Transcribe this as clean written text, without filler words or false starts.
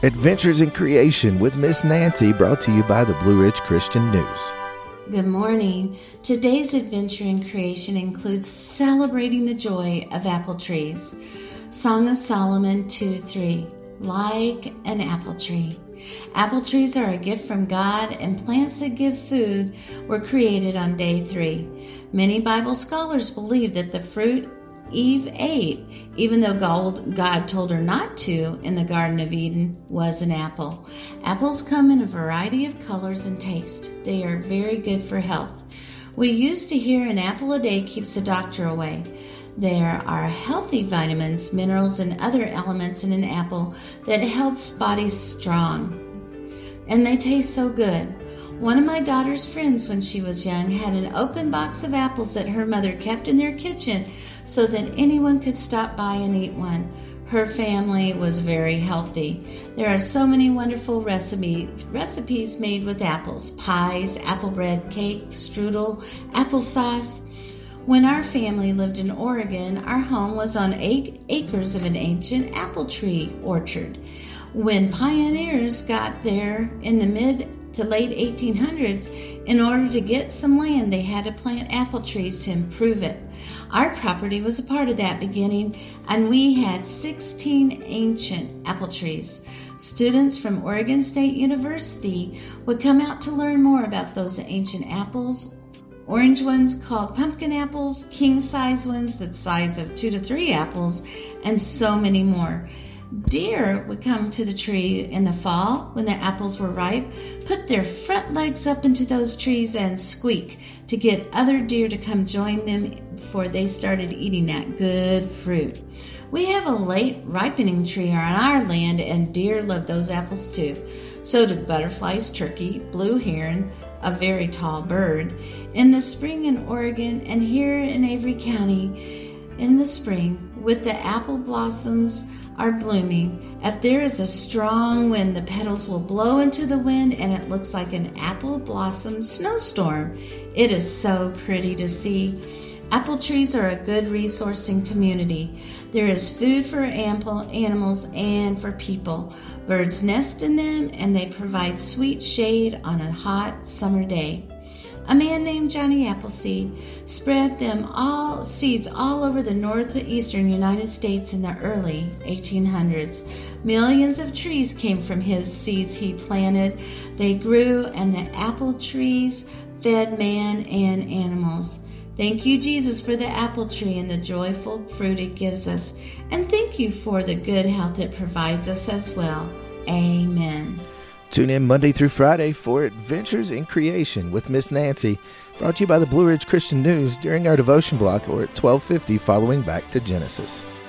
Adventures in Creation with Miss Nancy, brought to you by the Blue Ridge Christian News. Good morning. Today's adventure in creation includes celebrating the joy of apple trees. Song of Solomon 2:3. Like an apple tree. Apple trees are a gift from God, and plants that give food were created on day 3. Many Bible scholars believe that the fruit Eve ate, even though God told her not to in the Garden of Eden, was an apple. Apples come in a variety of colors and taste. They are very good for health. We used to hear an apple a day keeps the doctor away. There are healthy vitamins, minerals, and other elements in an apple that helps bodies strong. And they taste so good. One of my daughter's friends when she was young had an open box of apples that her mother kept in their kitchen so that anyone could stop by and eat one. Her family was very healthy. There are so many wonderful recipes made with apples: pies, apple bread, cake, strudel, applesauce. When our family lived in Oregon, our home was on 8 acres of an ancient apple tree orchard. When pioneers got there in the mid to late 1800s, in order to get some land, they had to plant apple trees to improve it. Our property was a part of that beginning, and we had 16 ancient apple trees. Students from Oregon State University would come out to learn more about those ancient apples. Orange ones called pumpkin apples, king-size ones the size of 2 to 3 apples, and so many more. Deer would come to the tree in the fall when the apples were ripe, put their front legs up into those trees and squeak to get other deer to come join them before they started eating that good fruit. We have a late ripening tree on our land, and deer love those apples too. So do butterflies, turkey, blue heron, a very tall bird. In the spring in Oregon and here in Avery County, in the spring, with the apple blossoms are blooming, if there is a strong wind, the petals will blow into the wind and it looks like an apple blossom snowstorm. It is so pretty to see. Apple trees are a good resource in community. There is food for animals and for people. Birds nest in them and they provide sweet shade on a hot summer day. A man named Johnny Appleseed spread seeds all over the northeastern United States in the early 1800s. Millions of trees came from his seeds he planted. They grew, and the apple trees fed man and animals. Thank you, Jesus, for the apple tree and the joyful fruit it gives us. And thank you for the good health it provides us as well. Amen. Tune in Monday through Friday for Adventures in Creation with Miss Nancy, brought to you by the Blue Ridge Christian News during our devotion block or at 12:50 following Back to Genesis.